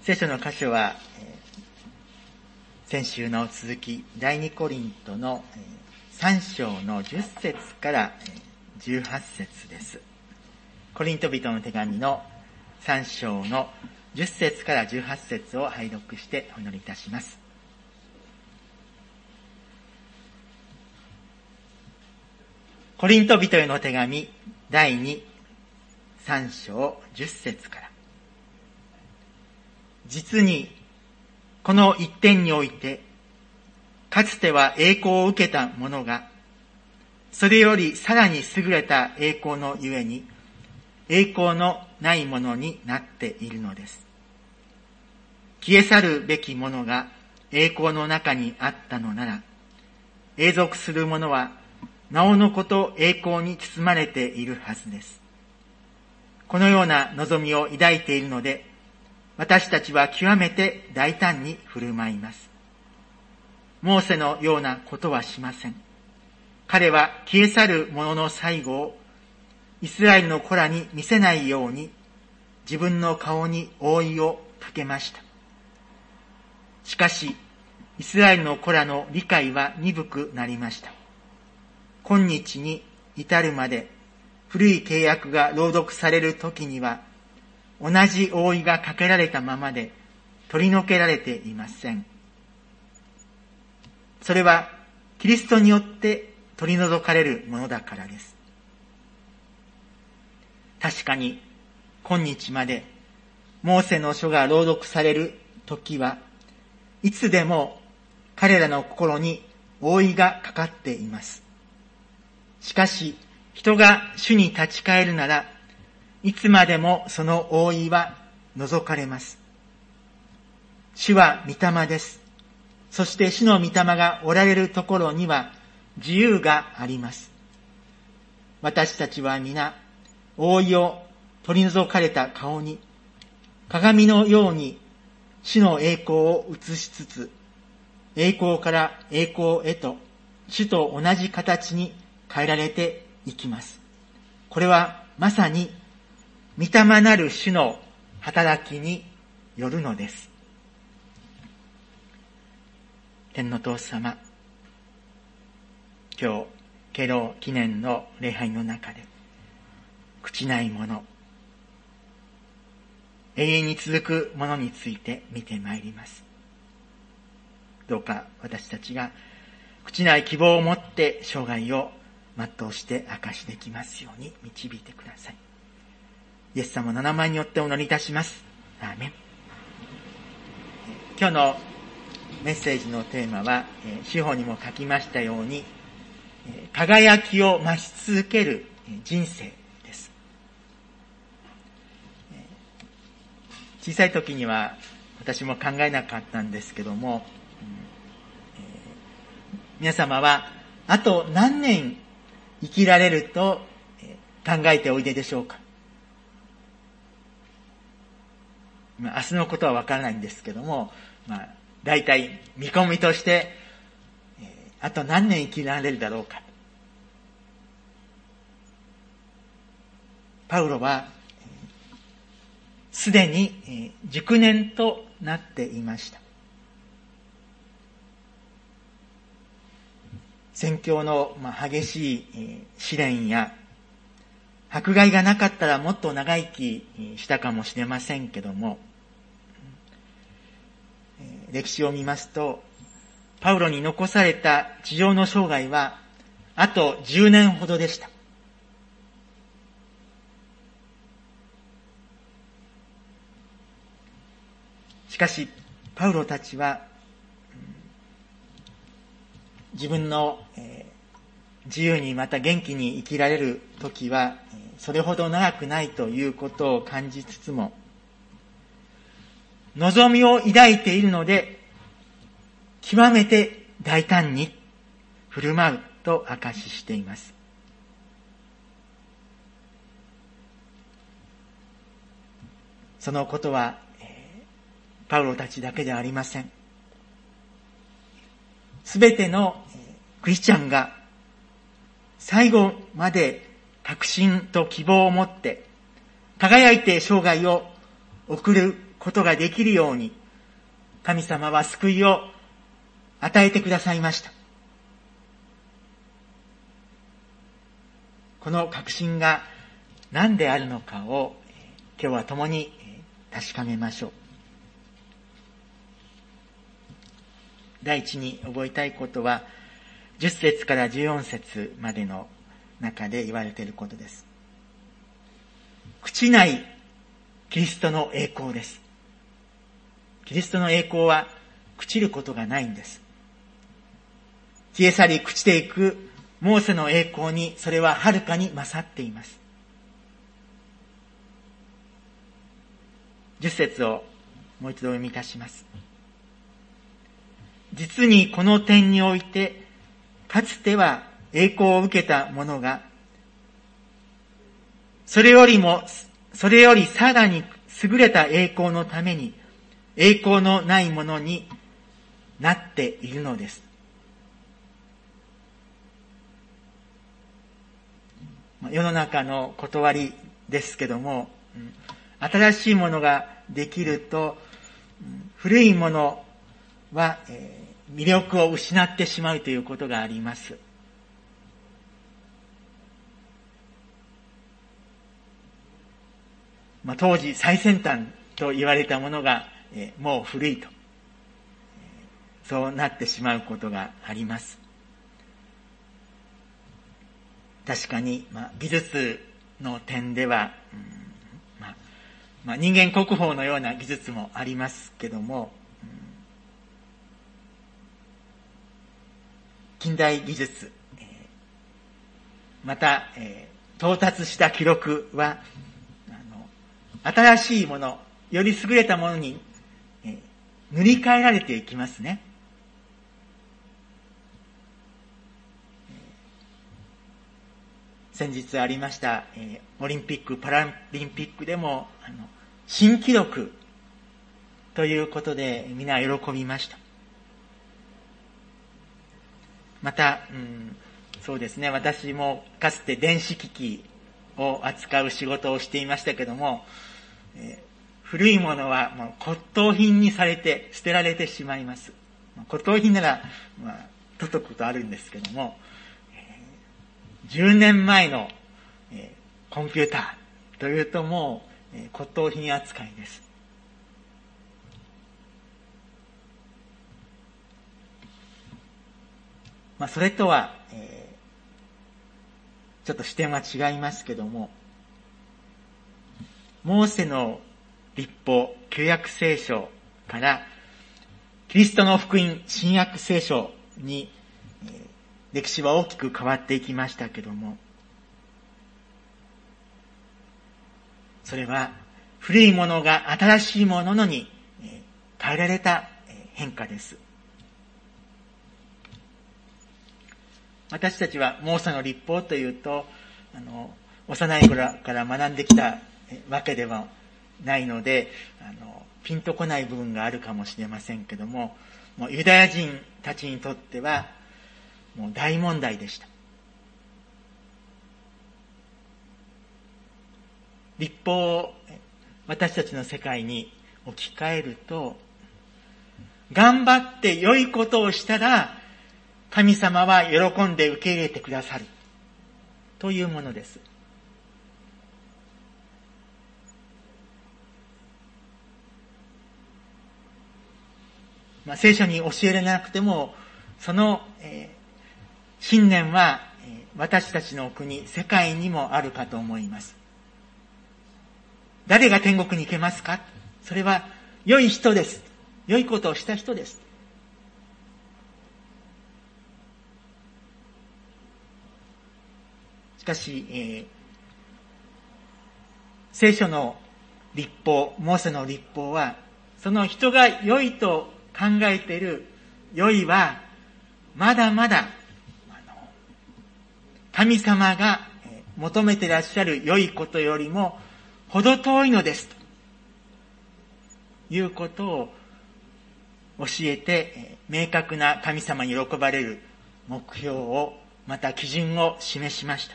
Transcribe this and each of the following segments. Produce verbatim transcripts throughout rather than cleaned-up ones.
聖書の箇所は、先週の続き、第二コリントのさん章のじゅっ節からじゅうはち節です。コリント人の手紙のさん章のじゅっ節からじゅうはち節を拝読してお祈りいたします。コリント人への手紙第二さん章じゅっ節から。実にこの一点において、かつては栄光を受けた者が、それよりさらに優れた栄光のゆえに、栄光のないものになっているのです。消え去るべきものが栄光の中にあったのなら、永続するものはなおのこと栄光に包まれているはずです。このような望みを抱いているので、私たちは極めて大胆に振る舞います。モーセのようなことはしません。彼は消え去る者の最後をイスラエルの子らに見せないように自分の顔に覆いをかけました。しかし、イスラエルの子らの理解は鈍くなりました。今日に至るまで古い契約が朗読されるときには、同じ覆いがかけられたままで取り除けられていません。それはキリストによって取り除かれるものだからです。確かに今日までモーセの書が朗読される時はいつでも彼らの心に覆いがかかっています。しかし人が主に立ち返るならいつまでもその覆いは除かれます。主は御霊です。そして主の御霊がおられるところには自由があります。私たちは皆、覆いを取り除かれた顔に、鏡のように主の栄光を映しつつ、栄光から栄光へと主と同じ形に変えられていきます。これはまさに御霊なる主の働きによるのです。天の父様、今日敬老記念の礼拝の中で朽ちないもの、永遠に続くものについて見てまいります。どうか私たちが朽ちない希望を持って生涯を全うして証しできますように導いてください。イエス様の名前によってお祈りいたします。アーメン。今日のメッセージのテーマは、司法にも書きましたように、輝きを増し続ける人生です。小さい時には私も考えなかったんですけども、皆様はあと何年生きられると考えておいででしょうか。まあ、明日のことはわからないんですけども、まあ、大体見込みとして、えー、あと何年生きられるだろうか。パウロは、すでに、えー、熟年となっていました。宣教の、まあ、激しい、えー、試練や迫害がなかったらもっと長生きしたかもしれませんけども、歴史を見ますと、パウロに残された地上の生涯はあとじゅうねんほどでした。しかしパウロたちは自分の自由にまた元気に生きられる時はそれほど長くないということを感じつつも、望みを抱いているので極めて大胆に振る舞うと証ししています。そのことは、えー、パウロたちだけではありません。すべての、えー、クリスチャンが最後まで確信と希望を持って輝いて生涯を送ることができるように、神様は救いを与えてくださいました。この確信が何であるのかを今日は共に確かめましょう。第一に覚えたいことは、じゅっ節からじゅうよん節までの中で言われていることです。朽ちないキリストの栄光です。キリストの栄光は朽ちることがないんです。消え去り朽ちていくモーセの栄光にそれははるかに勝っています。じゅっ節をもう一度読みいたします。実にこの点において、かつては栄光を受けた者が、それよりも、それよりさらに優れた栄光のために、栄光のないものになっているのです。世の中の断りですけども、新しいものができると、古いものは魅力を失ってしまうということがあります。まあ、当時最先端と言われたものがもう古いと、そうなってしまうことがあります。確かに、まあ、美術の点では、うんまあまあ、人間国宝のような技術もありますけども、うん、近代技術、えー、また、えー、到達した記録はあの新しいもの、より優れたものに、えー、塗り替えられていきますね。先日ありました、えー、オリンピック・パラリンピックでもあの新記録ということで皆喜びました。また、うん、そうですね、私もかつて電子機器を扱う仕事をしていましたけども、えー、古いものはもう骨董品にされて捨てられてしまいます。骨董品なら、まあ、届くことあるんですけども、じゅうねんまえの、えー、コンピューターというともう、えー、骨董品扱いです。まあ、それとは、えー、ちょっと視点は違いますけども、モーセの律法、旧約聖書からキリストの福音、新約聖書に、えー歴史は大きく変わっていきましたけども、それは古いものが新しいものに変えられた変化です。私たちはモーセの律法というと、あの幼い頃から学んできたわけではないので、あのピンとこない部分があるかもしれませんけども、もうユダヤ人たちにとってはもう大問題でした。律法を私たちの世界に置き換えると、頑張って良いことをしたら神様は喜んで受け入れてくださるというものです。まあ、聖書に教えられなくても、その、えー信念は私たちの国、世界にもあるかと思います。誰が天国に行けますか？それは良い人です。良いことをした人です。しかし、えー、聖書の律法、モーセの律法は、その人が良いと考えている良いは、まだまだ神様が求めていらっしゃる良いことよりも程遠いのですということを教えて、明確な神様に喜ばれる目標を、また基準を示しました。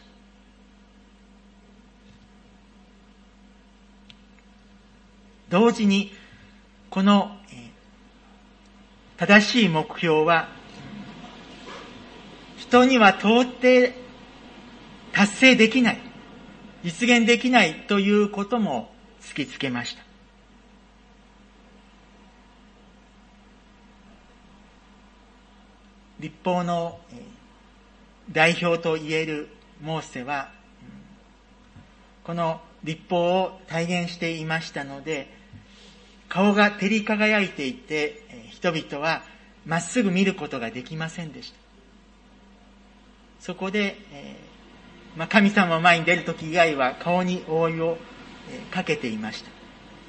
同時にこの正しい目標は、人には到底達成できない、実現できないということも突きつけました。律法の代表と言えるモーセは、この律法を体現していましたので、顔が照り輝いていて、人々はまっすぐ見ることができませんでした。そこで、えーまあ、神様の前に出るとき以外は顔に覆いを、えー、かけていました。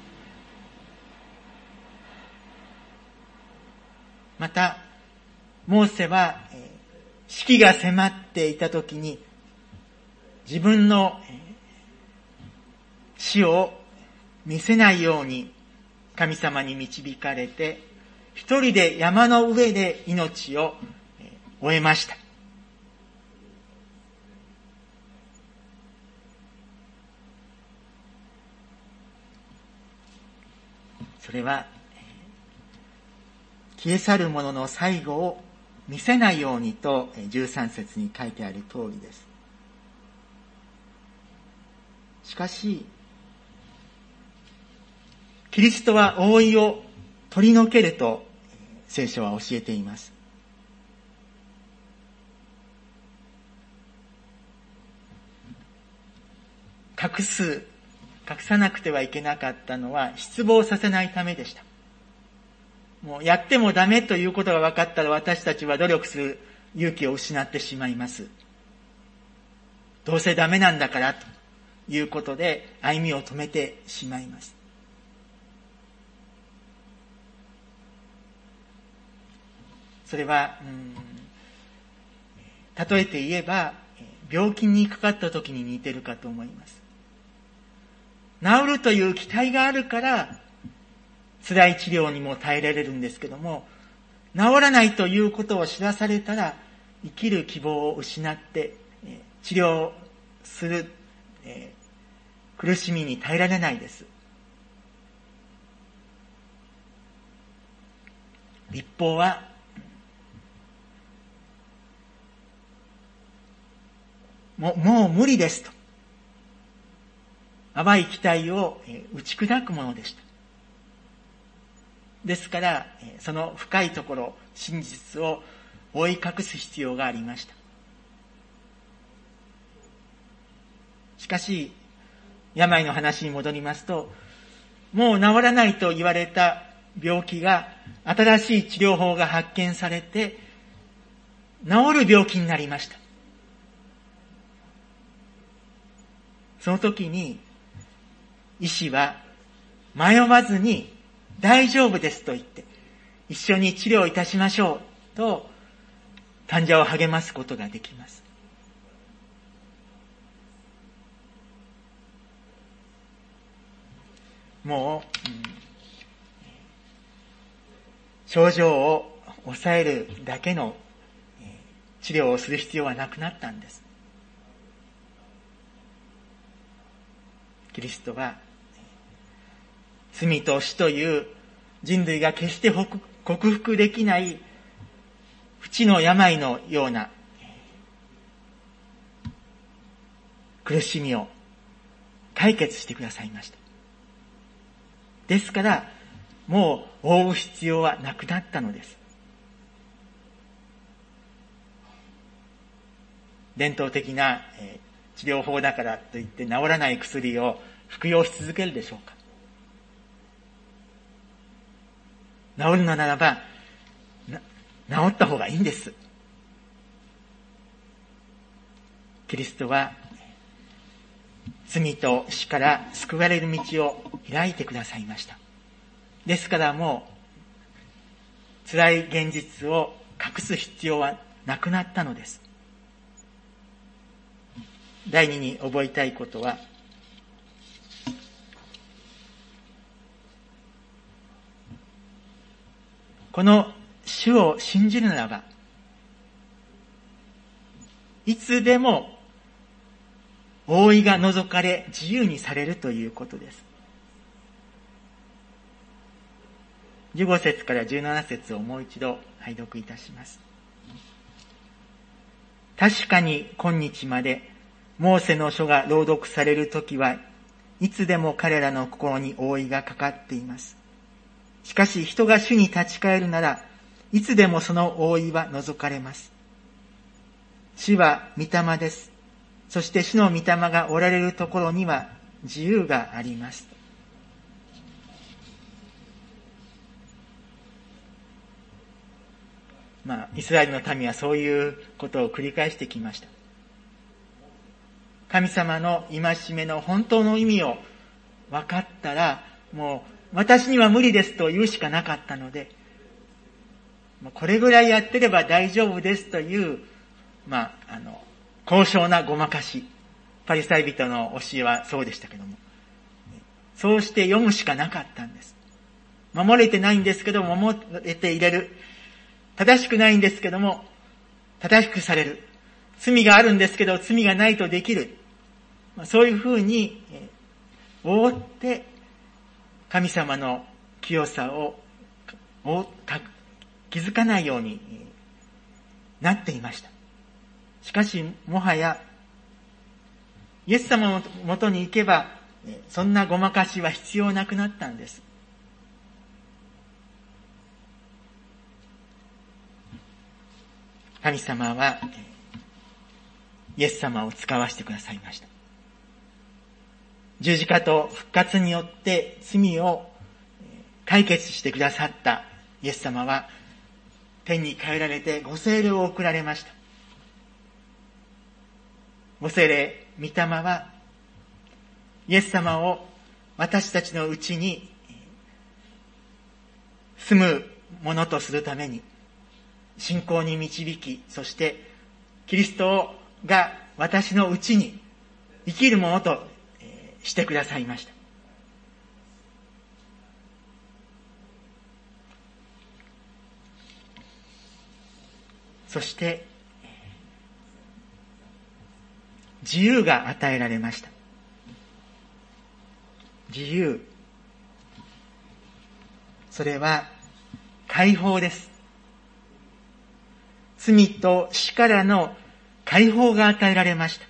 また、モーセは、えー、死期が迫っていたときに、自分の、えー、死を見せないように神様に導かれて、一人で山の上で命を終えました。それは、消え去る者の最後を見せないようにとじゅうさん節に書いてある通りです。しかし、キリストは覆いを取り除けると聖書は教えています。隠す、隠さなくてはいけなかったのは失望させないためでした。もうやってもダメということが分かったら私たちは努力する勇気を失ってしまいます。どうせダメなんだからということで歩みを止めてしまいます。それは、うん、例えて言えば、病気にかかった時に似てるかと思います。治るという期待があるから、辛い治療にも耐えられるんですけども、治らないということを知らされたら、生きる希望を失って、治療する、えー、苦しみに耐えられないです。律法は、もう、もう無理ですと。淡い期待を打ち砕くものでした。ですから、その深いところ、真実を覆い隠す必要がありました。しかし、病の話に戻りますと、もう治らないと言われた病気が、新しい治療法が発見されて、治る病気になりました。その時に、医師は迷わずに大丈夫ですと言って、一緒に治療いたしましょうと、患者を励ますことができます。もう、うん、症状を抑えるだけの治療をする必要はなくなったんです。キリストは罪と死という人類が決して克服できない不治の病のような苦しみを解決してくださいました。ですからもう覆う必要はなくなったのです。伝統的な治療法だからといって治らない薬を服用し続けるでしょうか。治るのならば治った方がいいんです。キリストは罪と死から救われる道を開いてくださいました。ですからもう辛い現実を隠す必要はなくなったのです。第二に覚えたいことは、この主を信じるならば、いつでも覆いが除かれ自由にされるということです。 じゅうご節からじゅうなな節をもう一度拝読いたします。確かに今日までモーセの書が朗読されるときはいつでも彼らの心に覆いがかかっています。しかし人が主に立ち返るならいつでもその覆いは除かれます。主は御霊です。そして主の御霊がおられるところには自由があります。まあ、イスラエルの民はそういうことを繰り返してきました。神様の戒めの本当の意味を分かったら、もう私には無理ですと言うしかなかったので、これぐらいやってれば大丈夫ですという、まあ、あの、高尚なごまかし。パリサイ人の教えはそうでしたけども。そうして読むしかなかったんです。守れてないんですけど、守れていれる。正しくないんですけども、正しくされる。罪があるんですけど、罪がないとできる。そういうふうに、覆って神様の清さを気づかないようになっていました。しかし、もはや、イエス様のもとに行けば、そんなごまかしは必要なくなったんです。神様は、イエス様を使わせてくださいました。十字架と復活によって罪を解決してくださったイエス様は、天に帰られてご聖霊を送られました。ご聖霊、御霊は、イエス様を私たちのうちに住むものとするために、信仰に導き、そしてキリストが私のうちに生きるものとしてくださいました。そして自由が与えられました。自由。それは解放です。罪と死からの解放が与えられました。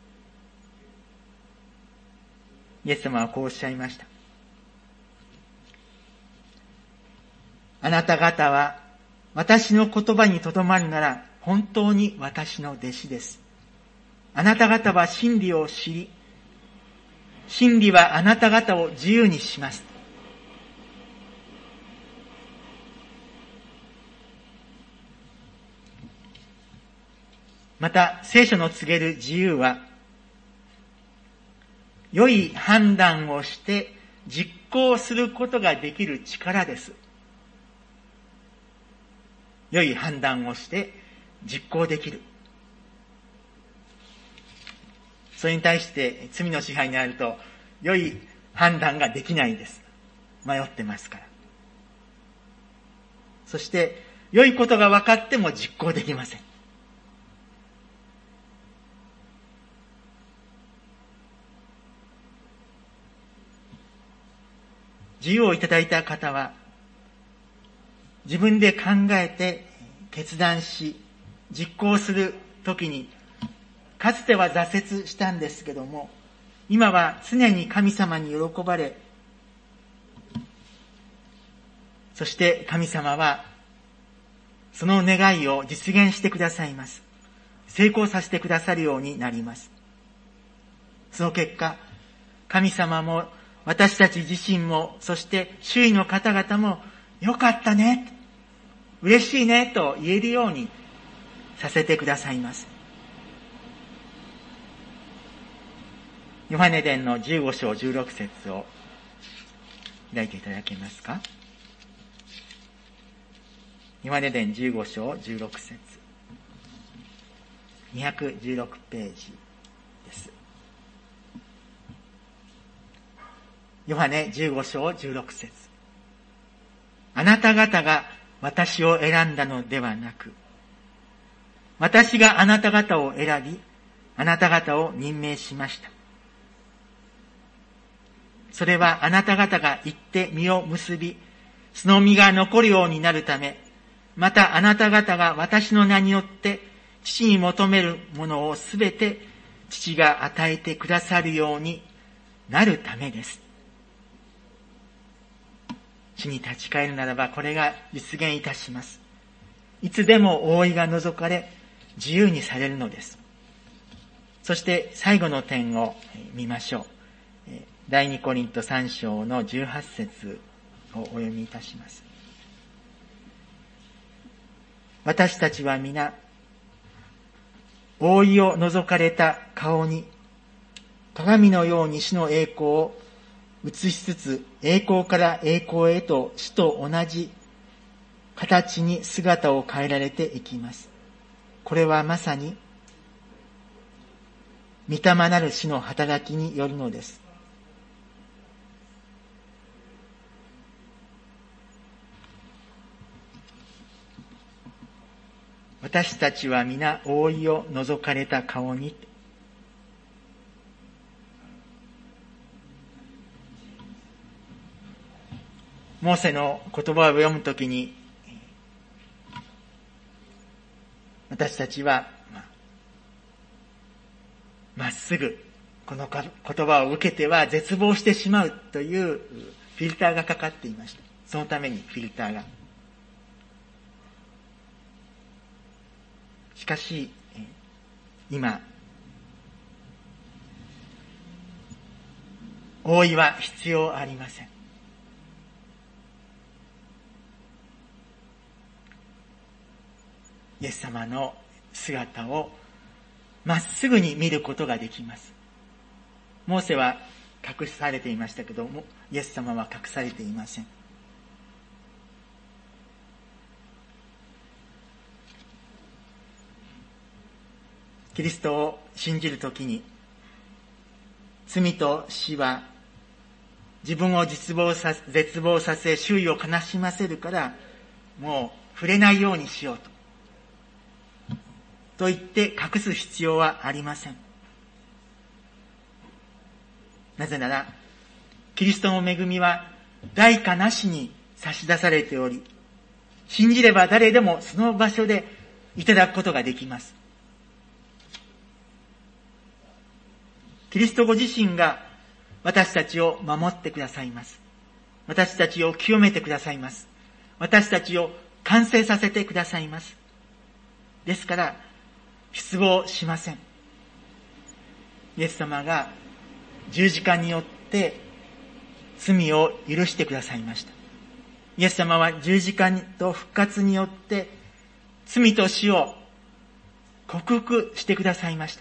イエス様はこうおっしゃいました。あなた方は私の言葉にとどまるなら本当に私の弟子です。あなた方は真理を知り、真理はあなた方を自由にします。また、聖書の告げる自由は、良い判断をして実行することができる力です。良い判断をして実行できる。それに対して罪の支配にあると、良い判断ができないんです。迷ってますから。そして、良いことが分かっても実行できません。自由をいただいた方は、自分で考えて決断し、実行するときに、かつては挫折したんですけども、今は常に神様に喜ばれ、そして神様は、その願いを実現してくださいます。成功させてくださるようになります。その結果、神様も私たち自身も、そして周囲の方々も、よかったね、嬉しいねと言えるようにさせてくださいます。ヨハネ伝のじゅうご章じゅうろく節を開いていただけますか。ヨハネ伝じゅうご章じゅうろく節、にひゃくじゅうろくページです。ヨハネじゅうご章じゅうろく節。あなた方が私を選んだのではなく、私があなた方を選び、あなた方を任命しました。それはあなた方が行って実を結び、 その実が残るようになるため、またあなた方が私の名によって父に求めるものをすべて父が与えてくださるようになるためです。主に立ち返るならばこれが実現いたします。いつでも覆いが除かれ自由にされるのです。そして最後の点を見ましょう。第二コリントさん章のじゅうはち節をお読みいたします。私たちは皆覆いを除かれた顔に鏡のように主の栄光を映しつつ、栄光から栄光へと主と同じ形に姿を変えられていきます。これはまさに御霊なる主の働きによるのです。私たちは皆覆いを除かれた顔に、モーセの言葉を読むときに、私たちはまっすぐこの言葉を受けては絶望してしまうというフィルターがかかっていました。そのためにフィルターが。しかし今覆いは必要ありません。イエス様の姿をまっすぐに見ることができます。モーセは隠されていましたけども、イエス様は隠されていません。キリストを信じるときに、罪と死は自分を絶望させ、絶望させ、周囲を悲しませるから、もう触れないようにしようと。と言って隠す必要はありません。なぜなら、キリストの恵みは代価なしに差し出されており、信じれば誰でもその場所でいただくことができます。キリストご自身が私たちを守ってくださいます。私たちを清めてくださいます。私たちを完成させてくださいます。ですから、失望しません。イエス様が十字架によって罪を許してくださいました。イエス様は十字架と復活によって罪と死を克服してくださいました。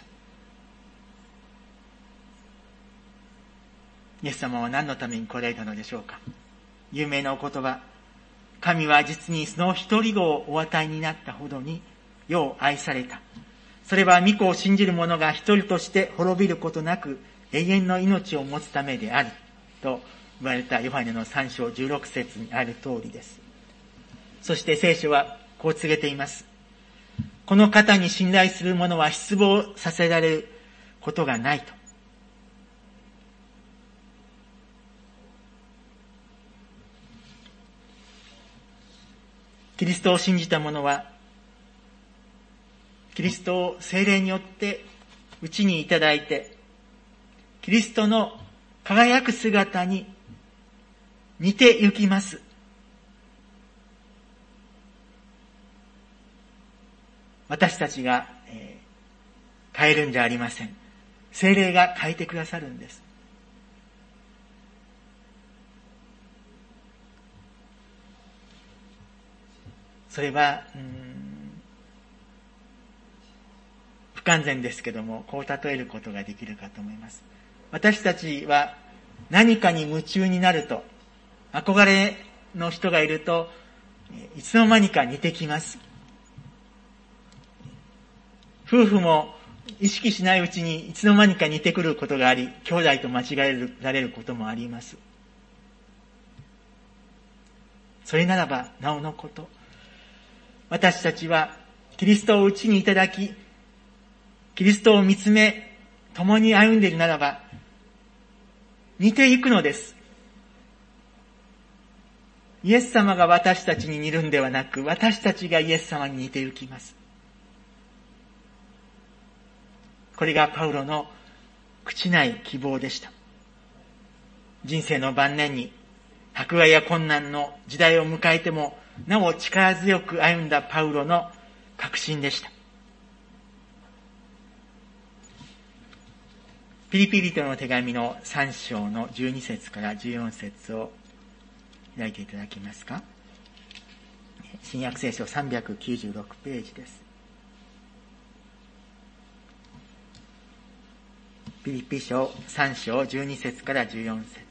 イエス様は何のために来られたのでしょうか。有名なお言葉、神は実にその一人子をお与えになったほどに世を愛された。それは御子を信じる者が一人として滅びることなく永遠の命を持つためであると言われたヨハネのさん章じゅうろく節にある通りです。そして聖書はこう告げています。この方に信頼する者は失望させられることがないと。キリストを信じた者はキリストを聖霊によってうちにいただいて、キリストの輝く姿に似て行きます。私たちが、えー、変えるんじゃありません。聖霊が変えてくださるんです。それは、うーん不完全ですけども、こう例えることができるかと思います。私たちは何かに夢中になると、憧れの人がいると、いつの間にか似てきます。夫婦も意識しないうちにいつの間にか似てくることがあり、兄弟と間違えられることもあります。それならばなおのこと、私たちはキリストをうちにいただき、キリストを見つめ、共に歩んでいるならば、似ていくのです。 イエス様が私たちに似るんではなく、私たちがイエス様に似て行きます。これがパウロの朽ちない希望でした。人生の晩年に迫害や困難の時代を迎えても、なお力強く歩んだパウロの確信でした。ピリピリとの手紙のさん章のじゅうに節からじゅうよん節を開いていただけますか。新約聖書さんびゃくきゅうじゅうろくページです。ピリピ書さん章じゅうに節からじゅうよん節。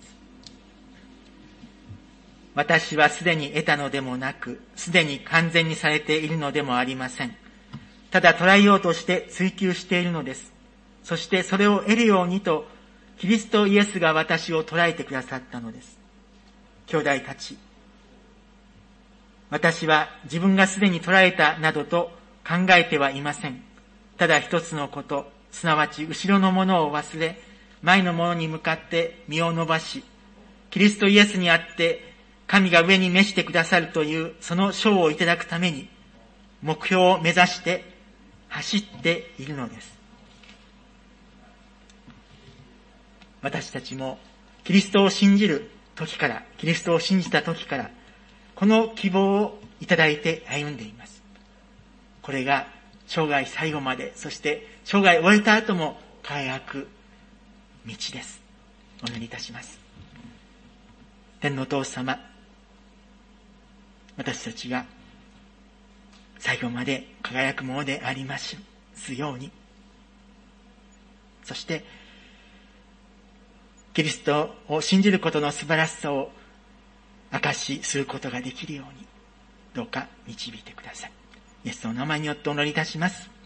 私はすでに得たのでもなく、すでに完全にされているのでもありません。ただ捉えようとして追求しているのです。そしてそれを得るようにと、キリストイエスが私を捉えてくださったのです。兄弟たち、私は自分がすでに捉えたなどと考えてはいません。ただ一つのこと、すなわち後ろのものを忘れ、前のものに向かって身を伸ばし、キリストイエスにあって神が上に召してくださるというその賞をいただくために、目標を目指して走っているのです。私たちもキリストを信じる時から、キリストを信じた時から、この希望をいただいて歩んでいます。これが生涯最後まで、そして生涯終えた後も輝く道です。お祈りいたします。天のお父様、私たちが最後まで輝くものでありますように、そしてキリストを信じることの素晴らしさを証しすることができるように、どうか導いてください。イエスの名前によってお祈りいたします。